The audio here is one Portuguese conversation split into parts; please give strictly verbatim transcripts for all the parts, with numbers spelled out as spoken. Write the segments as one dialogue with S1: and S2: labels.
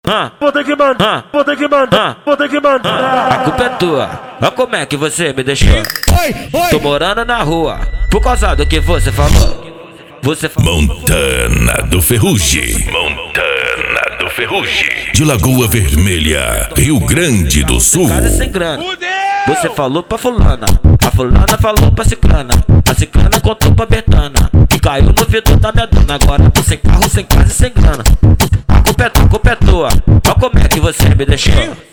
S1: ah,
S2: vou ter que mandar, vou ter que mandar, vou ter que mandar.
S1: A culpa é tua, olha como é que você me deixou. Tô morando na rua, por causa do que você falou. Você falou.
S3: Montana do Ferrugem. Montana do Ferrugem. De Lagoa Vermelha, Rio Grande do Sul.
S1: Casa sem grana. Você falou pra fulana, a fulana falou pra ciclana, a ciclana contou pra Betana, que caiu no vidro da minha dona. Agora tô sem carro, sem casa e sem grana. A culpa é tua, a culpa é tua, olha como é que você me deixou.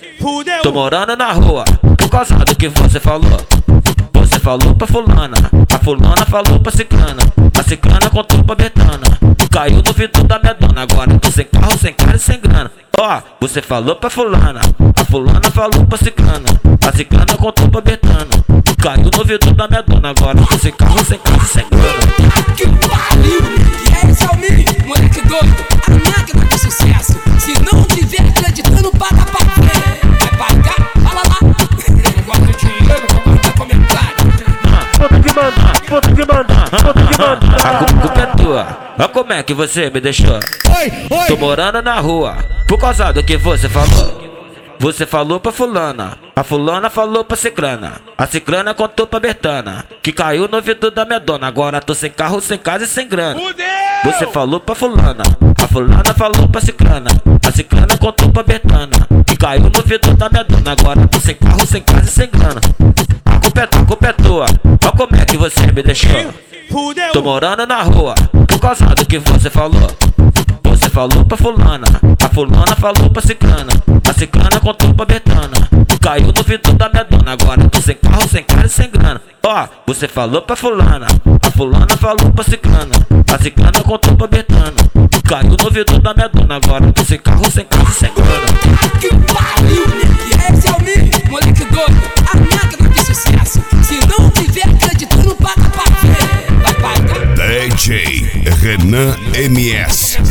S1: Tô morando na rua, por causa do que você falou. Você falou pra fulana, a fulana falou pra ciclana, a ciclana contou pra Betana, que caiu no vidro da minha dona. Agora tô sem carro, sem casa e sem grana. Ó, você falou pra fulana, a fulana falou pra ciclana, a ciclana contou pra Betana, que caiu no vidro da minha dona. Agora tô sem carro, sem casa e sem grana.
S4: Que pariu! E esse é o mini, moleque doido, a máquina de sucesso. Se não tiver acreditando, paga pra ver. Vai pagar? Fala lá. Eu não gosto de dinheiro, não gosto de comentário.
S2: Vou ter que mandar, vou ter que mandar, vou ter que mandar.
S1: A culpa é tua, olha como é que você me deixou. Tô morando na rua, por causa do que você falou. Você falou pra fulana, a fulana falou pra ciclana, a ciclana contou pra Betana, que caiu no vidro da minha dona. Agora tô sem carro, sem casa e sem grana. Você falou pra fulana, a fulana falou pra ciclana, a ciclana contou pra Betana, que caiu no vidro da minha dona. Agora tô sem carro, sem casa e sem grana. A culpa é tua, a culpa é tua, olha como é que você me deixou. Tô morando na rua, por causa do que você falou. Você falou pra fulana, a fulana falou pra ciclana, a ciclana contou pra Betana, que caiu no vidro da minha dona. Agora tô sem carro, sem casa e sem grana. Ó, você falou pra fulana, a fulana falou pra ciclana, a ciclana contou pra Betana, que caiu no vidro da minha dona. Agora tô sem carro, sem casa e sem grana.
S4: Que pariu! E esse é o mini, moleque doido, a máquina de sucesso. Se não tiver acreditando, paga pra ver. Vai pagar?
S3: D J Renan M S